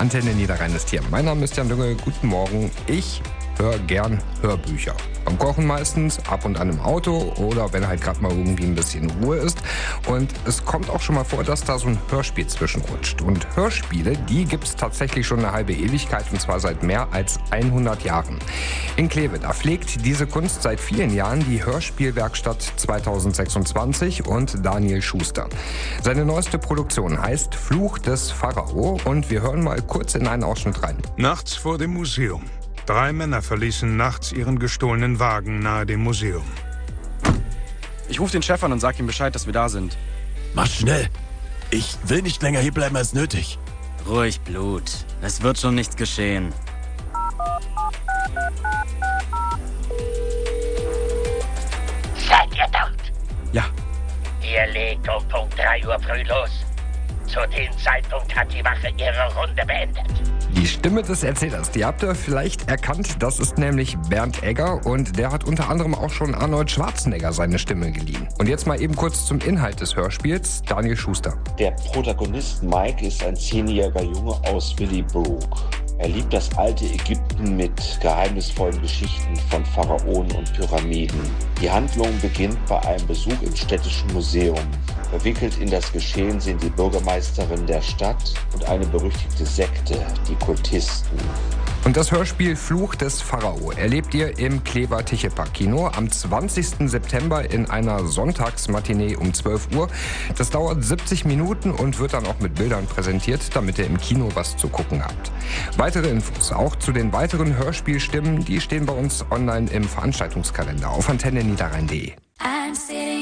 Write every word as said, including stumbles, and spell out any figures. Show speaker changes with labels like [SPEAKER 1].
[SPEAKER 1] Antenne Niederrhein ist hier. Mein Name ist Jan Dünge. Guten Morgen. Ich höre gern Hörbücher. Beim Kochen meistens, ab und an im Auto oder wenn halt gerade mal irgendwie ein bisschen Ruhe ist. Und es kommt auch schon mal vor, dass da so ein Hörspiel zwischenrutscht. Und Hörspiele, die gibt es tatsächlich schon eine halbe Ewigkeit und zwar seit mehr als hundert Jahren. In Kleve, da pflegt diese Kunst seit vielen Jahren die Hörspielwerkstatt zweitausendsechsundzwanzig und Daniel Schuster. Seine neueste Produktion heißt Fluch des Pharao und wir hören mal kurz in einen Ausschnitt rein.
[SPEAKER 2] Nachts vor dem Museum. Drei Männer verließen nachts ihren gestohlenen Wagen nahe dem Museum.
[SPEAKER 3] Ich rufe den Chef an und sag ihm Bescheid, dass wir da sind.
[SPEAKER 4] Mach schnell. Ich will nicht länger hier bleiben als nötig.
[SPEAKER 5] Ruhig, Blut. Es wird schon nichts geschehen.
[SPEAKER 6] Seid ihr dort?
[SPEAKER 3] Ja.
[SPEAKER 6] Ihr legt um Punkt drei Uhr früh los. Zu dem Zeitpunkt hat die Wache ihre Runde beendet.
[SPEAKER 1] Die Stimme des Erzählers, die habt ihr vielleicht erkannt, das ist nämlich Bernd Egger und der hat unter anderem auch schon Arnold Schwarzenegger seine Stimme geliehen. Und jetzt mal eben kurz zum Inhalt des Hörspiels, Daniel Schuster.
[SPEAKER 7] Der Protagonist Mike ist ein zehnjähriger Junge aus Willibrook. Er liebt das alte Ägypten mit geheimnisvollen Geschichten von Pharaonen und Pyramiden. Die Handlung beginnt bei einem Besuch im städtischen Museum. Verwickelt in das Geschehen sind die Bürgermeisterin der Stadt und eine berüchtigte Sekte, die Kultisten.
[SPEAKER 1] Und das Hörspiel Fluch des Pharao erlebt ihr im Klever Tichepark Kino am zwanzigsten September in einer Sonntagsmatinee um zwölf Uhr. Das dauert siebzig Minuten und wird dann auch mit Bildern präsentiert, damit ihr im Kino was zu gucken habt. Weitere Infos auch zu den weiteren Hörspielstimmen, die stehen bei uns online im Veranstaltungskalender auf antenne niederrhein punkt de.